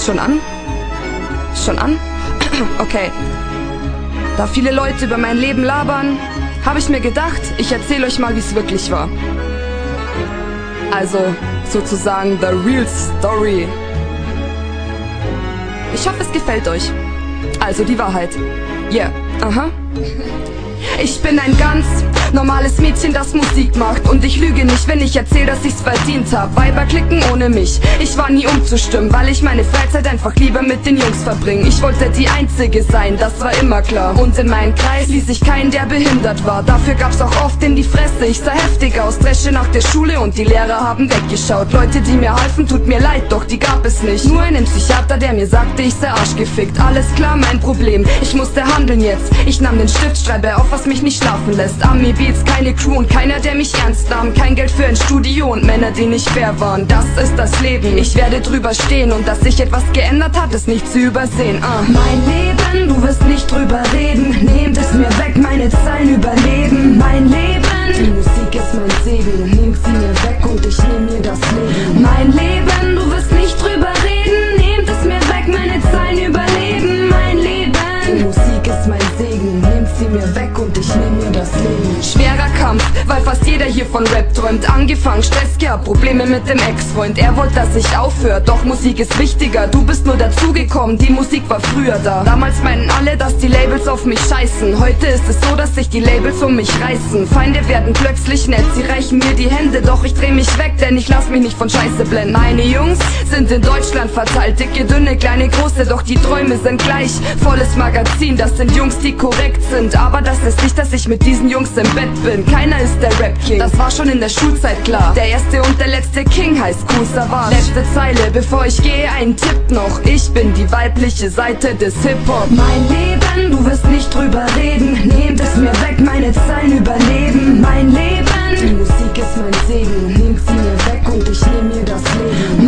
Ist schon an? Ist schon an? Okay. Da viele Leute über mein Leben labern, habe ich mir gedacht, ich erzähle euch mal, wie es wirklich war. Also, sozusagen the real story. Ich hoffe, es gefällt euch. Also die Wahrheit. Yeah, aha. Ich bin ein ganz normales Mädchen, das Musik macht. Und ich lüge nicht, wenn ich erzähle, dass ich's verdient hab. Weiber klicken ohne mich, ich war nie umzustimmen, weil ich meine Freizeit einfach lieber mit den Jungs verbringe. Ich wollte die Einzige sein, das war immer klar. Und in meinen Kreis ließ ich keinen, der behindert war. Dafür gab's auch oft in die Fresse, ich sah heftig aus. Dresche nach der Schule und die Lehrer haben weggeschaut. Leute, die mir halfen, tut mir leid, doch die gab es nicht. Nur einen Psychiater, der mir sagte, ich sei arschgefickt. Alles klar, mein Problem, ich musste handeln jetzt. Ich nahm den Stift, schreibe auf, was mich nicht schlafen lässt. Ami Beats, keine Crew und keiner, der mich ernst nahm. Kein Geld für ein Studio und Männer, die nicht fair waren. Das ist das Leben, ich werde drüber stehen. Und dass sich etwas geändert hat, ist nicht zu übersehen. Mein Leben, du wirst nicht drüber reden. Nehmt es mir weg, meine Zeilen überleben. Mein Leben, die Musik ist mein Segen. Nehmt sie mir weg und ich nehm mir das Leben. Mein Leben, du wirst nicht drüber reden. Nehmt es mir weg, meine Zeilen überleben. Mein Leben, die Musik ist mein Segen. Nehmt sie mir weg und ich nehm mir das Leben. Schwerer Kampf, weil fast jeder hier von Rap träumt. Angefangen, Stress gehabt, Probleme mit dem Ex-Freund. Er wollte, dass ich aufhöre, doch Musik ist wichtiger. Du bist nur dazugekommen, die Musik war früher da. Damals meinten alle, dass die Labels auf mich scheißen. Heute ist es so, dass sich die Labels um mich reißen. Feinde werden plötzlich nett, sie reichen mir die Hände. Doch ich dreh mich weg, denn ich lass mich nicht von Scheiße blenden. Meine Jungs sind in Deutschland verteilt. Dicke, dünne, kleine, große, doch die Träume sind gleich. Volles Magazin, das sind Jungs, die korrekt sind. Aber das ist nicht, dass ich mit diesen Jungs im Bett bin. Keiner ist der Rap-King, das war schon in der Schulzeit klar. Der erste und der letzte King heißt Kool Savas. Letzte Zeile, bevor ich gehe, ein Tipp noch. Ich bin die weibliche Seite des Hip-Hop. Mein Leben, du wirst nicht drüber reden. Nehmt es mir weg, meine Zeilen überleben. Mein Leben, die Musik ist mein Segen. Nehmt sie mir weg und ich nehm mir das Leben.